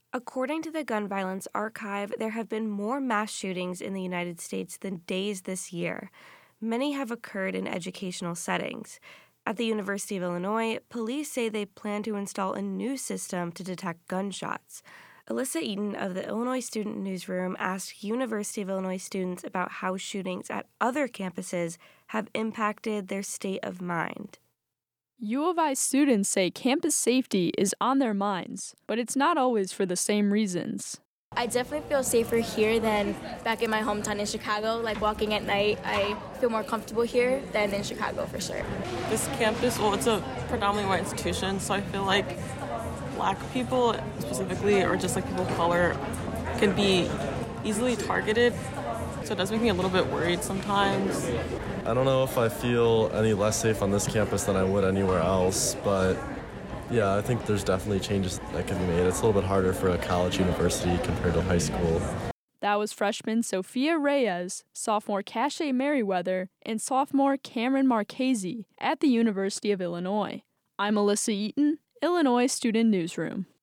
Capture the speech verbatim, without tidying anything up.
According to the Gun Violence Archive, there have been more mass shootings in the United States than days this year. Many have occurred in educational settings. At the University of Illinois, police say they plan to install a new system to detect gunshots. Alyssa Eaton of the Illinois Student Newsroom asked University of Illinois students about how shootings at other campuses have impacted their state of mind. U of I students say campus safety is on their minds, but it's not always for the same reasons. I definitely feel safer here than back in my hometown in Chicago. Like walking at night, I feel more comfortable here than in Chicago for sure. This campus, well, it's a predominantly white institution, so I feel like black people specifically, or just like people of color, can be easily targeted. So it does make me a little bit worried sometimes. I don't know if I feel any less safe on this campus than I would anywhere else, but yeah, I think there's definitely changes that can be made. It's a little bit harder for a college university compared to high school. That was freshman Sophia Reyes, sophomore Cache Merriweather, and sophomore Cameron Marchese at the University of Illinois. I'm Alyssa Eaton, Illinois Student Newsroom.